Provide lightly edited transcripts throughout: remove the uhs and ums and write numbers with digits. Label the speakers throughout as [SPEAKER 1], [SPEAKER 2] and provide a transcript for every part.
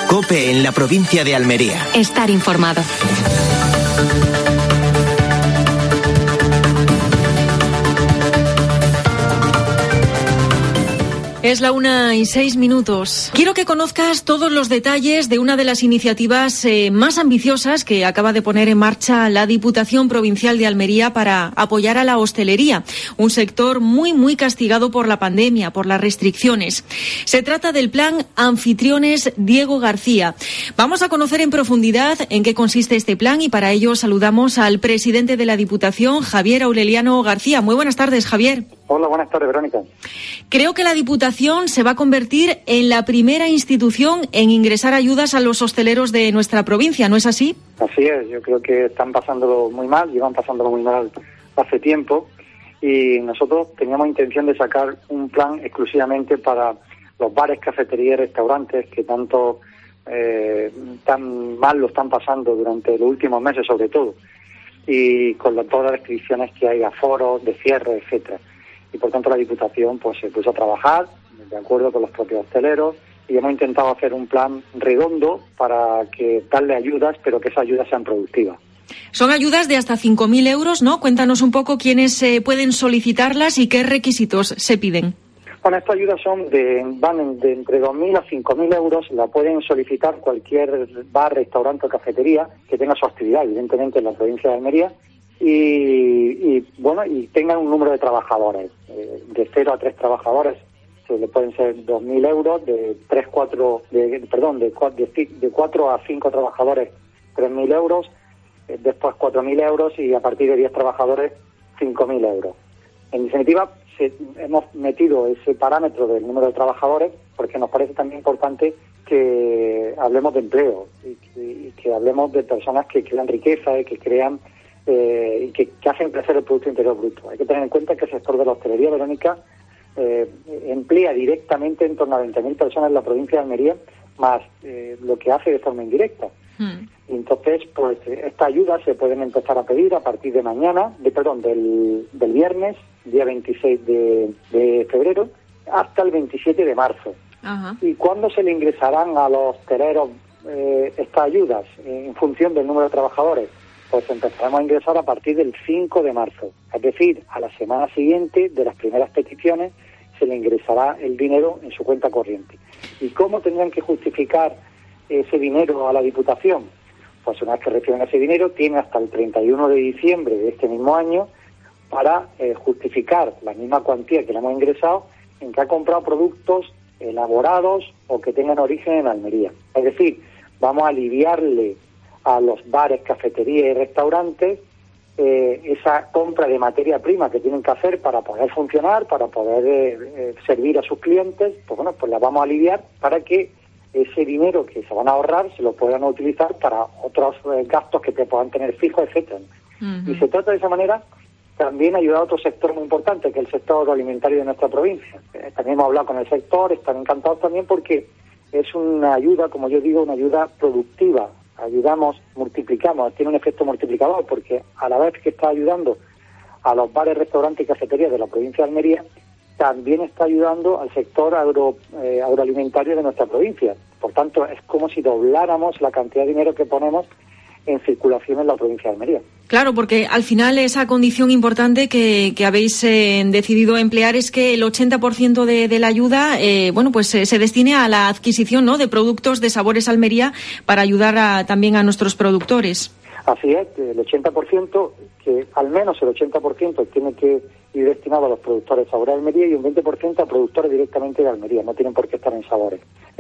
[SPEAKER 1] COPE en la provincia de Almería.
[SPEAKER 2] Estar informado.
[SPEAKER 3] Es la 1:06. Quiero que conozcas todos los detalles de una de las iniciativas más ambiciosas que acaba de poner en marcha la Diputación Provincial de Almería para apoyar a la hostelería, un sector muy castigado por la pandemia, por las restricciones. Se trata del Plan Anfitriones Diego García. Vamos a conocer en profundidad en qué consiste este plan y para ello saludamos al presidente de la Diputación, Javier Aureliano García. Muy buenas tardes, Javier.
[SPEAKER 4] Hola, buenas tardes, Verónica.
[SPEAKER 3] Creo que la Diputación se va a convertir en la primera institución en ingresar ayudas a los hosteleros de nuestra provincia, ¿no es así?
[SPEAKER 4] Así es, yo creo que están pasándolo muy mal, llevan pasándolo muy mal hace tiempo y nosotros teníamos intención de sacar un plan exclusivamente para los bares, cafeterías y restaurantes que tanto tan mal lo están pasando durante los últimos meses sobre todo y con todas las restricciones que hay, aforos, de cierre, etcétera. Y por tanto la Diputación pues se puso a trabajar de acuerdo con los propios hosteleros y hemos intentado hacer un plan redondo para que darle ayudas, pero que esas ayudas sean productivas.
[SPEAKER 3] Son ayudas de hasta 5.000 euros, ¿no? Cuéntanos un poco quiénes pueden solicitarlas y qué requisitos se piden.
[SPEAKER 4] Bueno, estas ayudas van de entre 2.000 a 5.000 euros, la pueden solicitar cualquier bar, restaurante o cafetería que tenga su actividad, evidentemente en la provincia de Almería, y tengan un número de trabajadores, de 0 a 3 trabajadores, se le pueden ser 2.000 euros, de 4 a 5 trabajadores 3.000 euros, después 4.000 euros y a partir de 10 trabajadores 5.000 euros. En definitiva, hemos metido ese parámetro del número de trabajadores porque nos parece también importante que hablemos de empleo y que hablemos de personas que crean riqueza y que crean y que hacen crecer el Producto Interior Bruto. Hay que tener en cuenta que el sector de la hostelería, Verónica, emplea directamente en torno a 20.000 personas en la provincia de Almería, más lo que hace de forma indirecta. Y entonces, pues esta ayuda se pueden empezar a pedir a partir de mañana, del viernes, día 26 de febrero, hasta el 27 de marzo.
[SPEAKER 3] Ajá.
[SPEAKER 4] ¿Y cuándo se le ingresarán a los hosteleros estas ayudas? En función del número de trabajadores. Pues empezaremos a ingresar a partir del 5 de marzo. Es decir, a la semana siguiente de las primeras peticiones se le ingresará el dinero en su cuenta corriente. ¿Y cómo tendrán que justificar ese dinero a la Diputación? Pues una vez que reciben ese dinero, tienen hasta el 31 de diciembre de este mismo año para justificar la misma cuantía que le hemos ingresado en que ha comprado productos elaborados o que tengan origen en Almería. Es decir, vamos a aliviarle a los bares, cafeterías y restaurantes esa compra de materia prima que tienen que hacer para poder funcionar, para poder servir a sus clientes, pues la vamos a aliviar para que ese dinero que se van a ahorrar se lo puedan utilizar para otros gastos que puedan tener fijos, etcétera. Uh-huh. Y se trata de esa manera también ayudar a otro sector muy importante, que es el sector agroalimentario de nuestra provincia. También hemos hablado con el sector, están encantados también porque es una ayuda, como yo digo, una ayuda productiva. Ayudamos, multiplicamos, tiene un efecto multiplicador porque a la vez que está ayudando a los bares, restaurantes y cafeterías de la provincia de Almería, también está ayudando al sector agroalimentario de nuestra provincia. Por tanto, es como si dobláramos la cantidad de dinero que ponemos en circulación en la provincia de Almería.
[SPEAKER 3] Claro, porque al final esa condición importante que habéis decidido emplear es que el 80% de la ayuda se destine a la adquisición, ¿no?, de productos de Sabores Almería para ayudar también a nuestros productores.
[SPEAKER 4] Así es, el 80%, que al menos el 80% tiene que ir destinado a los productores de Sabores Almería y un 20% a productores directamente de Almería, no tienen por qué estar en Sabores.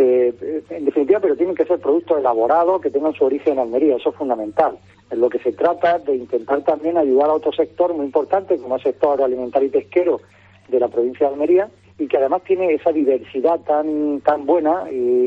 [SPEAKER 4] En definitiva, pero tienen que ser productos elaborados que tengan su origen en Almería, eso es fundamental. En lo que se trata de intentar también ayudar a otro sector muy importante, como es el sector agroalimentario y pesquero de la provincia de Almería, y que además tiene esa diversidad tan buena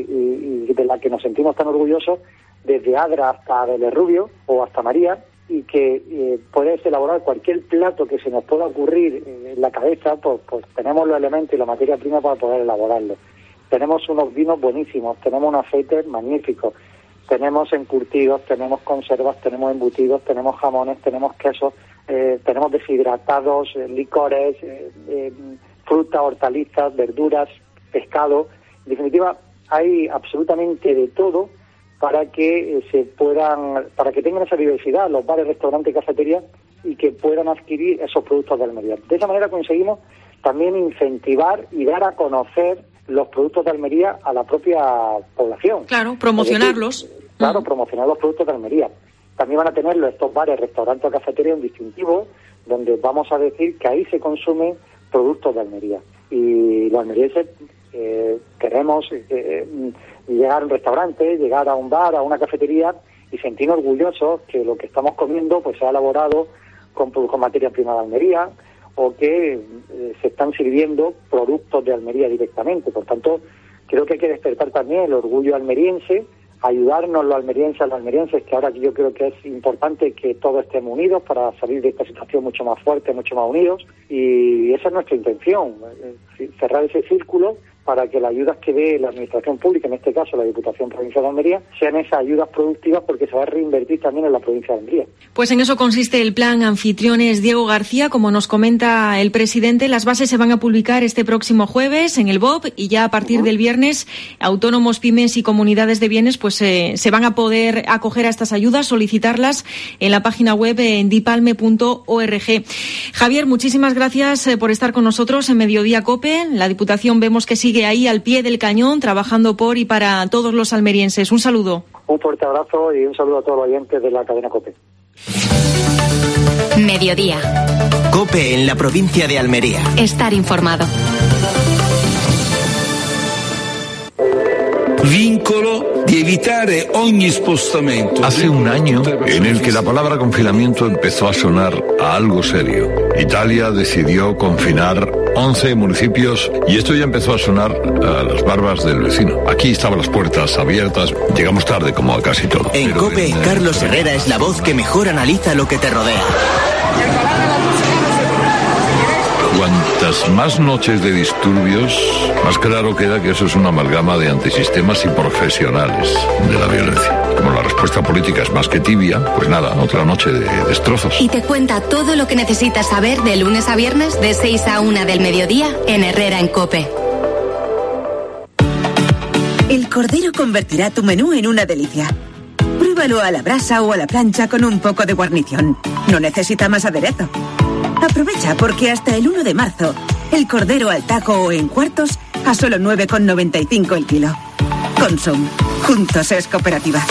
[SPEAKER 4] y de la que nos sentimos tan orgullosos, desde Adra hasta Belerrubio o hasta María, y que puedes elaborar cualquier plato que se nos pueda ocurrir en la cabeza, pues tenemos los elementos y la materia prima para poder elaborarlo. Tenemos unos vinos buenísimos, tenemos un aceite magnífico, tenemos encurtidos, tenemos conservas, tenemos embutidos, tenemos jamones, tenemos quesos, tenemos deshidratados, licores, frutas, hortalizas, verduras, pescado. En definitiva, hay absolutamente de todo para que tengan esa diversidad los bares, restaurantes y cafeterías y que puedan adquirir esos productos de Almería. De esa manera conseguimos también incentivar y dar a conocer los productos de Almería a la propia población.
[SPEAKER 3] Claro, promocionarlos.
[SPEAKER 4] Claro, promocionar los productos de Almería. También van a tenerlo estos bares, restaurantes o cafeterías un distintivo donde vamos a decir que ahí se consumen productos de Almería. Y los almerienses queremos llegar a un restaurante, llegar a un bar, a una cafetería y sentirnos orgullosos que lo que estamos comiendo pues se ha elaborado con materia prima de Almería o que se están sirviendo productos de Almería directamente. Por tanto, creo que hay que despertar también el orgullo almeriense, ayudarnos los almerienses, que ahora yo creo que es importante que todos estemos unidos para salir de esta situación mucho más fuerte, mucho más unidos, y esa es nuestra intención, cerrar ese círculo para que las ayudas que dé la Administración Pública, en este caso la Diputación Provincial de Almería, sean esas ayudas productivas porque se va a reinvertir también en la provincia de Almería.
[SPEAKER 3] Pues en eso consiste el plan Anfitriones Diego García. Como nos comenta el presidente, las bases se van a publicar este próximo jueves en el BOP y ya a partir del viernes autónomos, pymes y comunidades de bienes pues se van a poder acoger a estas ayudas, solicitarlas en la página web en dipalme.org. Javier, muchísimas gracias por estar con nosotros en Mediodía COPE. La Diputación vemos que sigue ahí al pie del cañón, trabajando por y para todos los almerienses. Un saludo.
[SPEAKER 4] Un fuerte abrazo y un saludo a todos los oyentes de la cadena COPE.
[SPEAKER 2] Mediodía.
[SPEAKER 1] COPE en la provincia de Almería.
[SPEAKER 2] Estar informado.
[SPEAKER 5] Vincolo di evitare ogni spostamento.
[SPEAKER 6] Hace un año en el que la palabra confinamiento empezó a sonar a algo serio. Italia decidió confinar 11 municipios y esto ya empezó a sonar a las barbas del vecino. Aquí estaban las puertas abiertas, llegamos tarde como a casi todo.
[SPEAKER 1] En COPE, Carlos Herrera es la voz que mejor analiza lo que te rodea.
[SPEAKER 6] Cuantas más noches de disturbios, más claro queda que eso es una amalgama de antisistemas y profesionales de la violencia. Como la respuesta política es más que tibia, pues nada, otra noche de destrozos.
[SPEAKER 2] Y te cuenta todo lo que necesitas saber de lunes a viernes de 6 a 1 del mediodía en Herrera en COPE.
[SPEAKER 7] El cordero convertirá tu menú en una delicia. Pruébalo a la brasa o a la plancha con un poco de guarnición. No necesita más aderezo. Aprovecha porque hasta el 1 de marzo, el cordero al taco o en cuartos a solo 9,95 el kilo. Consum. Juntos es cooperativa.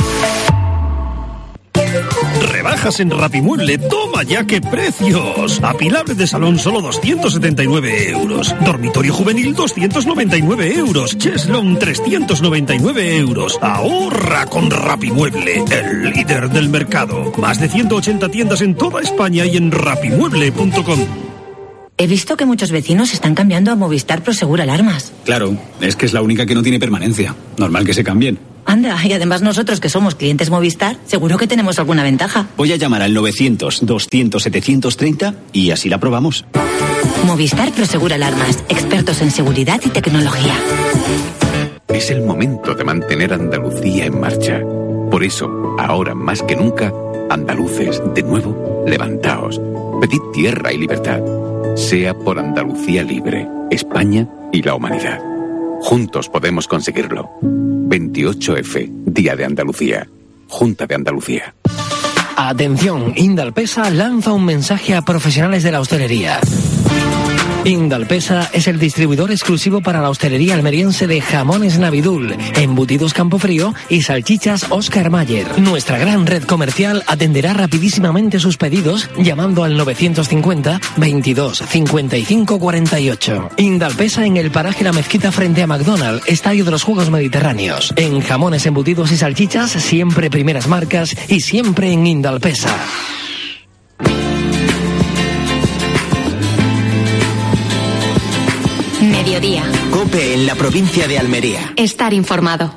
[SPEAKER 8] Rebajas en Rapimueble, toma ya qué precios. Apilable de salón solo 279 euros. Dormitorio juvenil 299 euros. Cheslong 399 euros. Ahorra con Rapimueble, el líder del mercado. Más de 180 tiendas en toda España y en rapimueble.com.
[SPEAKER 9] He visto que muchos vecinos están cambiando a Movistar Prosegur Alarmas.
[SPEAKER 10] Claro, es que es la única que no tiene permanencia. Normal que se cambien.
[SPEAKER 9] Anda, y además nosotros que somos clientes Movistar, seguro que tenemos alguna ventaja.
[SPEAKER 10] Voy a llamar al 900-200-730 y así la probamos.
[SPEAKER 9] Movistar Prosegur Alarmas, expertos en seguridad y tecnología.
[SPEAKER 11] Es el momento de mantener Andalucía en marcha. Por eso, ahora más que nunca, andaluces, de nuevo, levantaos. Pedid tierra y libertad. Sea por Andalucía libre, España y la humanidad. Juntos podemos conseguirlo. 28F, Día de Andalucía. Junta de Andalucía.
[SPEAKER 12] Atención, Indalpesa lanza un mensaje a profesionales de la hostelería. Indalpesa es el distribuidor exclusivo para la hostelería almeriense de jamones Navidul, embutidos Campofrío y salchichas Oscar Mayer. Nuestra gran red comercial atenderá rapidísimamente sus pedidos llamando al 950 22 55 48. Indalpesa en el paraje La Mezquita frente a McDonald's, Estadio de los Juegos Mediterráneos. En jamones, embutidos y salchichas, siempre primeras marcas y siempre en Indalpesa.
[SPEAKER 2] Mediodía.
[SPEAKER 1] COPE en la provincia de Almería.
[SPEAKER 2] Estar informado.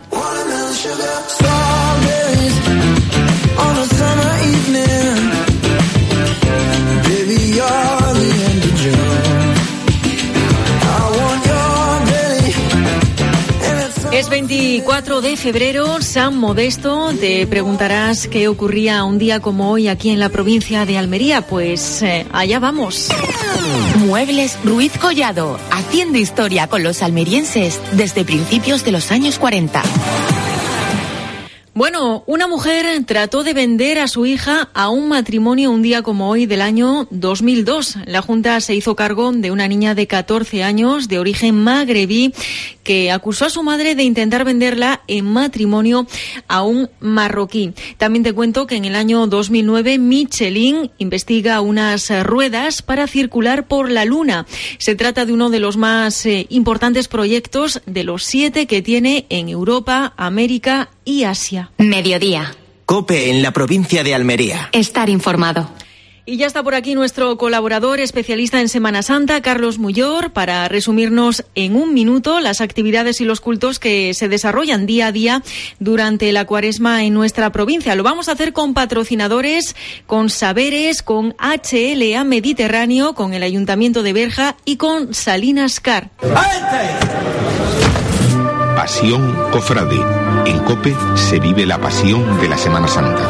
[SPEAKER 3] Es 24 de febrero, San Modesto. Te preguntarás qué ocurría un día como hoy aquí en la provincia de Almería. Pues allá vamos.
[SPEAKER 9] Muebles Ruiz Collado, haciendo historia con los almerienses desde principios de los años 40.
[SPEAKER 3] Bueno, una mujer trató de vender a su hija a un matrimonio un día como hoy del año 2002. La Junta se hizo cargo de una niña de 14 años de origen magrebí que acusó a su madre de intentar venderla en matrimonio a un marroquí. También te cuento que en el año 2009 Michelin investiga unas ruedas para circular por la Luna. Se trata de uno de los más importantes proyectos de los 7 que tiene en Europa, América y Asia.
[SPEAKER 2] Mediodía.
[SPEAKER 1] COPE en la provincia de Almería.
[SPEAKER 2] Estar informado.
[SPEAKER 3] Y ya está por aquí nuestro colaborador especialista en Semana Santa, Carlos Muyor, para resumirnos en un minuto las actividades y los cultos que se desarrollan día a día durante la Cuaresma en nuestra provincia. Lo vamos a hacer con patrocinadores, con Saberes, con HLA Mediterráneo, con el Ayuntamiento de Berja y con Salinas Car.
[SPEAKER 11] Pasión Cofrade. En COPE se vive la pasión de la Semana Santa.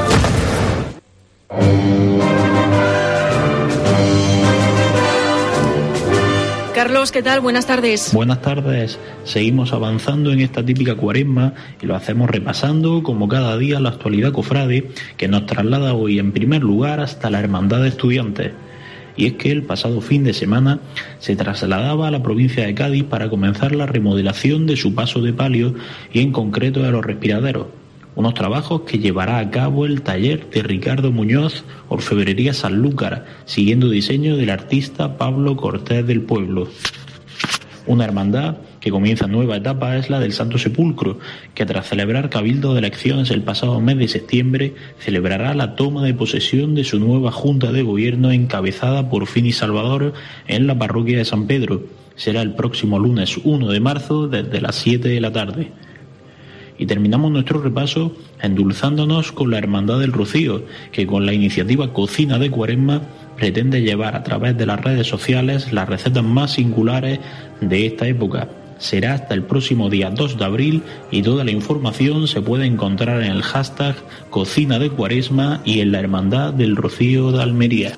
[SPEAKER 3] Carlos, ¿qué tal? Buenas tardes.
[SPEAKER 13] Buenas tardes. Seguimos avanzando en esta típica Cuaresma y lo hacemos repasando, como cada día, la actualidad cofrade, que nos traslada hoy en primer lugar hasta la Hermandad de Estudiantes. Y es que el pasado fin de semana se trasladaba a la provincia de Cádiz para comenzar la remodelación de su paso de palio y en concreto de los respiraderos. Unos trabajos que llevará a cabo el taller de Ricardo Muñoz, Orfebrería Sanlúcar, siguiendo diseño del artista Pablo Cortés del Pueblo. Una hermandad que comienza nueva etapa es la del Santo Sepulcro, que tras celebrar cabildo de elecciones el pasado mes de septiembre, celebrará la toma de posesión de su nueva Junta de Gobierno encabezada por Fini Salvador en la parroquia de San Pedro. Será el próximo lunes 1 de marzo desde las 7 de la tarde. Y terminamos nuestro repaso endulzándonos con la Hermandad del Rocío, que con la iniciativa Cocina de Cuaresma pretende llevar a través de las redes sociales las recetas más singulares de esta época. Será hasta el próximo día 2 de abril y toda la información se puede encontrar en el hashtag Cocina de Cuaresma y en la Hermandad del Rocío de Almería.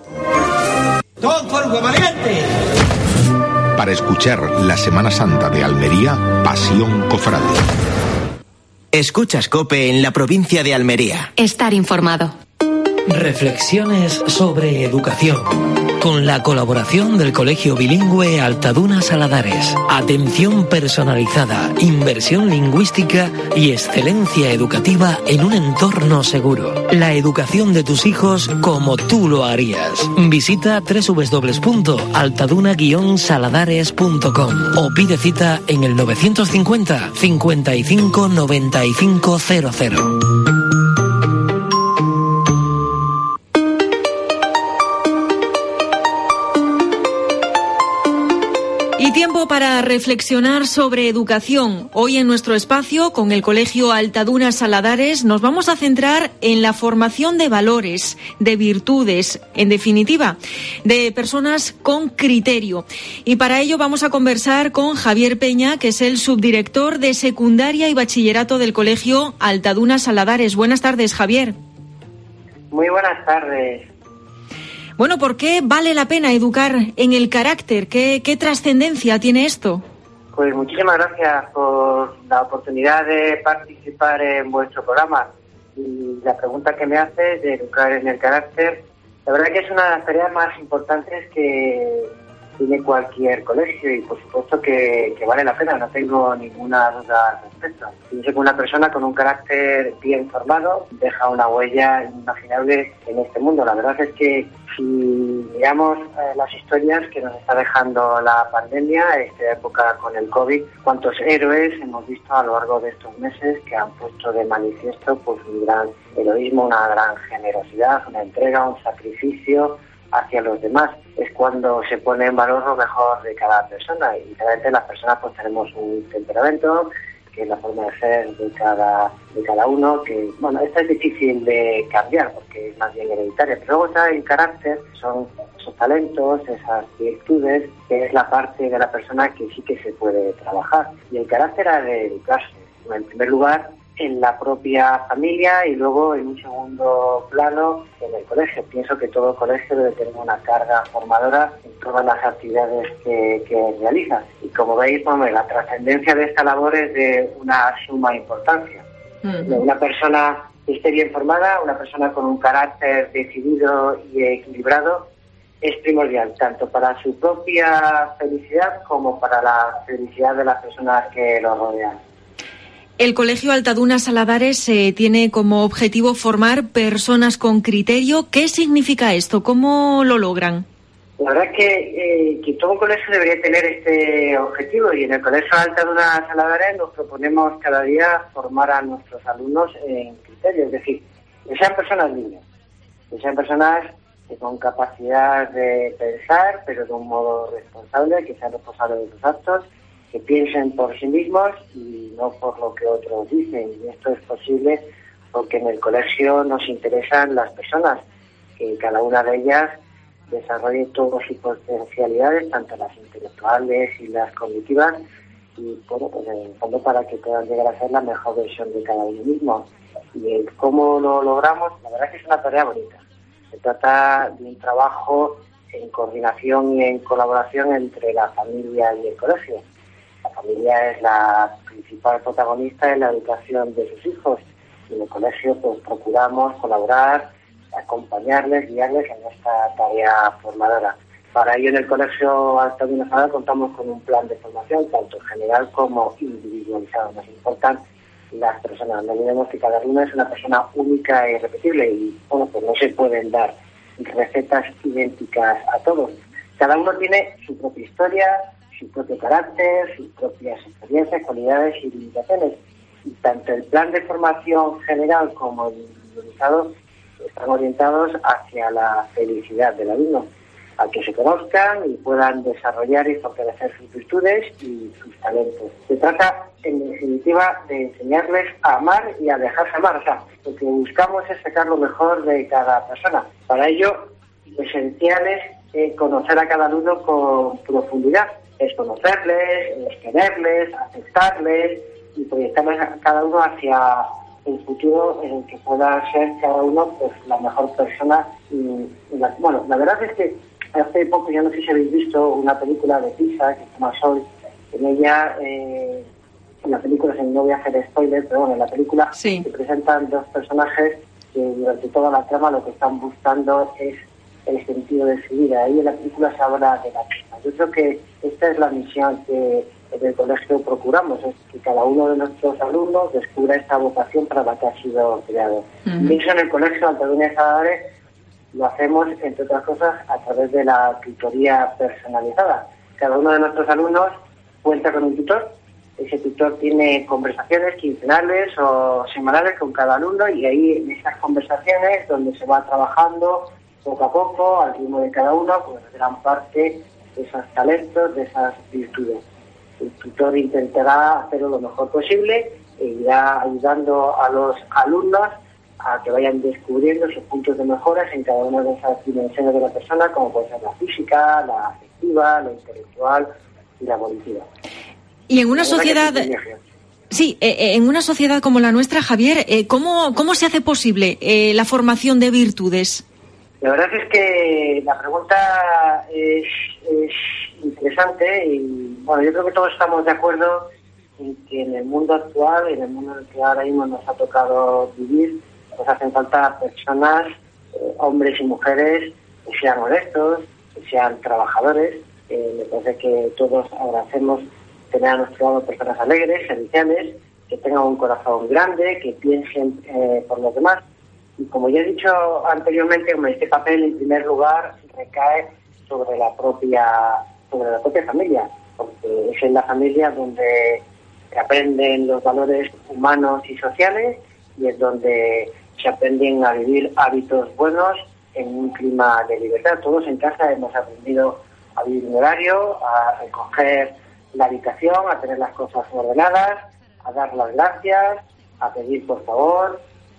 [SPEAKER 11] Para escuchar la Semana Santa de Almería, Pasión Cofrade.
[SPEAKER 1] Escuchas COPE en la provincia de Almería.
[SPEAKER 2] Estar informado.
[SPEAKER 12] Reflexiones sobre educación. Con la colaboración del Colegio Bilingüe Altaduna Saladares. Atención personalizada, inversión lingüística y excelencia educativa en un entorno seguro. La educación de tus hijos como tú lo harías. Visita www.altaduna-saladares.com o pide cita en el 950 55 95 00.
[SPEAKER 3] Tiempo para reflexionar sobre educación. Hoy en nuestro espacio, con el Colegio Altaduna Saladares, nos vamos a centrar en la formación de valores, de virtudes, en definitiva, de personas con criterio. Y para ello vamos a conversar con Javier Peña, que es el subdirector de secundaria y bachillerato del Colegio Altaduna Saladares. Buenas tardes, Javier.
[SPEAKER 14] Muy buenas tardes.
[SPEAKER 3] Bueno, ¿por qué vale la pena educar en el carácter? ¿Qué trascendencia tiene esto?
[SPEAKER 14] Pues muchísimas gracias por la oportunidad de participar en vuestro programa. Y la pregunta que me haces de educar en el carácter, la verdad que es una de las tareas más importantes que tiene cualquier colegio y por supuesto que vale la pena, no tengo ninguna duda al respecto. Pienso que una persona con un carácter bien formado deja una huella inimaginable en este mundo. La verdad es que si miramos las historias que nos está dejando la pandemia, esta época con el COVID, cuántos héroes hemos visto a lo largo de estos meses que han puesto de manifiesto pues un gran heroísmo, una gran generosidad, una entrega, un sacrificio hacia los demás. Es cuando se pone en valor lo mejor de cada persona y realmente las personas pues tenemos un temperamento, que es la forma de ser de cada uno, que bueno, esto es difícil de cambiar porque es más bien hereditaria, pero luego está el carácter, son esos talentos, esas virtudes, que es la parte de la persona que sí que se puede trabajar. Y el carácter ha de educarse. En primer lugar, en la propia familia y luego, en un segundo plano, en el colegio. Pienso que todo colegio debe tener una carga formadora en todas las actividades que realiza. Y como veis, la trascendencia de esta labor es de una suma importancia. Una persona que esté bien formada, una persona con un carácter decidido y equilibrado, es primordial, tanto para su propia felicidad como para la felicidad de las personas que lo rodean.
[SPEAKER 3] El Colegio Altaduna Saladares tiene como objetivo formar personas con criterio. ¿Qué significa esto? ¿Cómo lo logran?
[SPEAKER 14] La verdad es que todo colegio debería tener este objetivo, y en el Colegio Altaduna Saladares nos proponemos cada día formar a nuestros alumnos en criterio, es decir, que sean personas libres, que sean personas con capacidad de pensar, pero de un modo responsable, que sean responsables de sus actos, que piensen por sí mismos y no por lo que otros dicen. Y esto es posible porque en el colegio nos interesan las personas, que cada una de ellas desarrolle todas sus potencialidades, tanto las intelectuales y las cognitivas, y bueno, pues en el fondo para que puedan llegar a ser la mejor versión de cada uno mismo. Y cómo lo logramos, la verdad es que es una tarea bonita. Se trata de un trabajo en coordinación y en colaboración entre la familia y el colegio. La familia es la principal protagonista en la educación de sus hijos, y en el colegio pues procuramos colaborar, acompañarles, guiarles en esta tarea formadora. Para ello, en el Colegio Altaduna Saladares contamos con un plan de formación, tanto general como individualizado. Nos importan las personas, no olvidemos que cada uno es una persona única e irrepetible, y bueno, pues no se pueden dar recetas idénticas a todos. Cada uno tiene su propia historia, su propio carácter, sus propias experiencias, cualidades y limitaciones. Y tanto el plan de formación general como el individualizado están orientados hacia la felicidad del alumno, a que se conozcan y puedan desarrollar y fortalecer sus virtudes y sus talentos. Se trata, en definitiva, de enseñarles a amar y a dejarse amar. O sea, lo que buscamos es sacar lo mejor de cada persona. Para ello, lo esencial es conocer a cada alumno con profundidad. Es conocerles, es quererles, aceptarles y proyectarles a cada uno hacia el futuro en el que pueda ser cada uno pues la mejor persona. Bueno, la verdad es que hace poco, ya no sé si habéis visto una película de Pixar que se llama Soul. En ella, en la película, no voy a hacer spoilers, pero bueno, en la película se presentan dos personajes que durante toda la trama lo que están buscando es el sentido de su vida. Ahí en la película se habla de la vida. Yo creo que esta es la misión que en el colegio procuramos, es que cada uno de nuestros alumnos descubra esta vocación para la que ha sido creado. Y eso en el Colegio Altaduna Saladares lo hacemos, entre otras cosas, a través de la tutoría personalizada. Cada uno de nuestros alumnos cuenta con un tutor. Ese tutor tiene conversaciones quincenales o semanales con cada alumno, y ahí en esas conversaciones donde se va trabajando poco a poco, al ritmo de cada uno, pues gran parte de esos talentos, de esas virtudes. El tutor intentará hacerlo lo mejor posible e irá ayudando a los alumnos a que vayan descubriendo sus puntos de mejoras en cada una de esas dimensiones de la persona, como puede ser la física, la afectiva, la intelectual y la cognitiva.
[SPEAKER 3] Y en una sociedad... Sí, en una sociedad como la nuestra, Javier, ¿cómo se hace posible la formación de virtudes?
[SPEAKER 14] La verdad es que la pregunta es interesante, y bueno, yo creo que todos estamos de acuerdo en que en el mundo actual, en el mundo en el que ahora mismo nos ha tocado vivir, pues hacen falta personas, hombres y mujeres, que sean honestos, que sean trabajadores. Me parece que todos agradecemos tener a nuestro lado personas alegres, serviciales, que tengan un corazón grande, que piensen por los demás. Y como ya he dicho anteriormente, este papel en primer lugar recae sobre la propia familia, porque es en la familia donde se aprenden los valores humanos y sociales, y es donde se aprenden a vivir hábitos buenos en un clima de libertad. Todos en casa hemos aprendido a vivir un horario, a recoger la habitación, a tener las cosas ordenadas, a dar las gracias, a pedir por favor.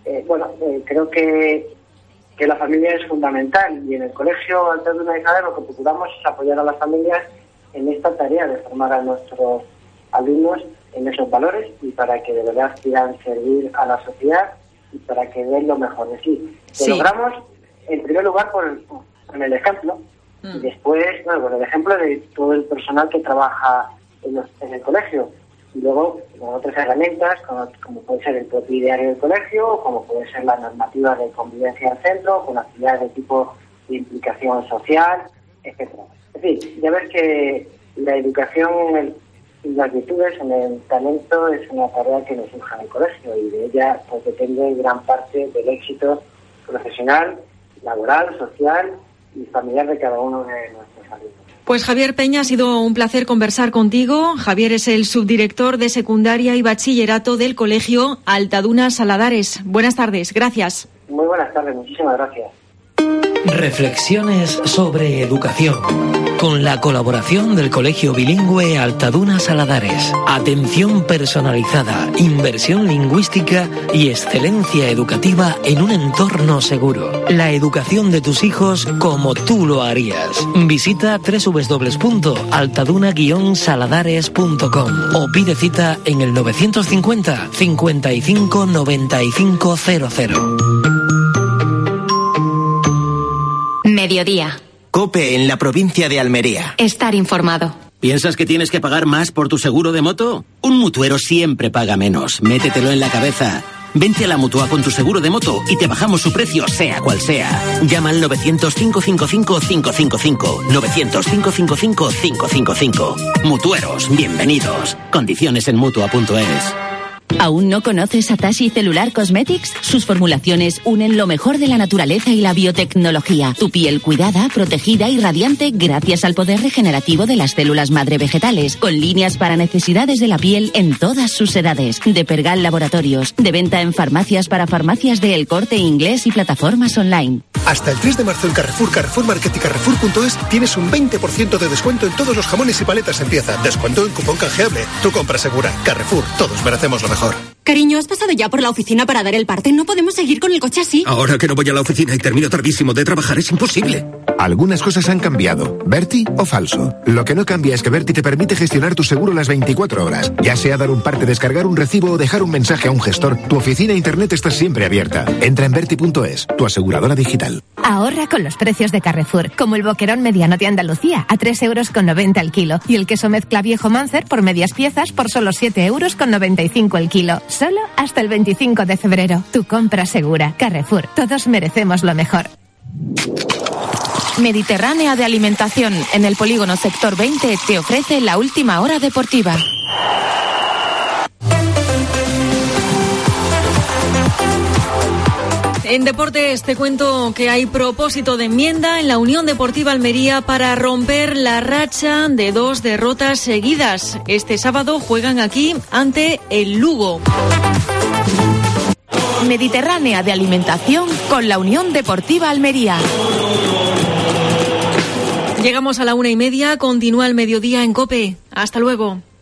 [SPEAKER 14] Creo que la familia es fundamental, y en el Colegio Altaduna Saladares lo que procuramos es apoyar a las familias en esta tarea de formar a nuestros alumnos en esos valores y para que de verdad quieran servir a la sociedad y para que den lo mejor de sí. Lo logramos, en primer lugar, con el ejemplo, y después, con el ejemplo de todo el personal que trabaja en el colegio, y luego con otras herramientas, como puede ser el propio diario del colegio, como puede ser la normativa de convivencia al centro, con actividades de tipo de implicación social, etcétera. Es decir, ya ves que la educación en las virtudes, en el talento, es una tarea que nos surge en el colegio, y de ella pues depende gran parte del éxito profesional, laboral, social y familiar de cada uno de nuestros alumnos.
[SPEAKER 3] Pues Javier Peña, ha sido un placer conversar contigo. Javier es el subdirector de secundaria y bachillerato del Colegio Altaduna Saladares. Buenas tardes, gracias.
[SPEAKER 14] Muy buenas tardes, muchísimas gracias.
[SPEAKER 12] Reflexiones sobre educación, con la colaboración del Colegio Bilingüe Altaduna Saladares. Atención personalizada, inversión lingüística y excelencia educativa en un entorno seguro. La educación de tus hijos como tú lo harías. Visita www.altaduna-saladares.com o pide cita en el 950 55 95 00.
[SPEAKER 2] Mediodía.
[SPEAKER 1] COPE en la provincia de Almería.
[SPEAKER 2] Estar informado.
[SPEAKER 15] ¿Piensas que tienes que pagar más por tu seguro de moto? Un mutuero siempre paga menos. Métetelo en la cabeza. Vente a la Mutua con tu seguro de moto y te bajamos su precio, sea cual sea. Llama al 900-555-555. 900-555-555. Mutueros, bienvenidos. Condiciones en Mutua.es.
[SPEAKER 16] ¿Aún no conoces a Tashi Cellular Cosmetics? Sus formulaciones unen lo mejor de la naturaleza y la biotecnología. Tu piel cuidada, protegida y radiante gracias al poder regenerativo de las células madre vegetales, con líneas para necesidades de la piel en todas sus edades. De Pergal Laboratorios, de venta en farmacias para farmacias de El Corte Inglés y plataformas online.
[SPEAKER 17] Hasta el 3 de marzo en Carrefour, Carrefour Market y Carrefour.es tienes un 20% de descuento en todos los jamones y paletas en pieza. Descuento en cupón canjeable. Tu compra segura. Carrefour, todos merecemos lo mejor.
[SPEAKER 18] Cariño, ¿has pasado ya por la oficina para dar el parte? No podemos seguir con el coche así.
[SPEAKER 19] Ahora que no voy a la oficina y termino tardísimo de trabajar, es imposible.
[SPEAKER 20] Algunas cosas han cambiado. ¿Berti o falso? Lo que no cambia es que Berti te permite gestionar tu seguro las 24 horas. Ya sea dar un parte, descargar un recibo o dejar un mensaje a un gestor, tu oficina e internet está siempre abierta. Entra en Berti.es, tu aseguradora digital.
[SPEAKER 21] Ahorra con los precios de Carrefour, como el boquerón mediano de Andalucía a 3,90 € el kilo y el queso mezcla viejo Mancer por medias piezas por solo 7,95 € el kilo. Solo hasta el 25 de febrero. Tu compra segura. Carrefour. Todos merecemos lo mejor.
[SPEAKER 9] Mediterránea de Alimentación, en el polígono Sector 20, te ofrece la última hora deportiva.
[SPEAKER 3] En deportes te cuento que hay propósito de enmienda en la Unión Deportiva Almería para romper la racha de 2 derrotas seguidas. Este sábado juegan aquí ante el Lugo.
[SPEAKER 9] Mediterránea de Alimentación con la Unión Deportiva Almería.
[SPEAKER 3] Llegamos a la 1:30, continúa el mediodía en COPE. Hasta luego.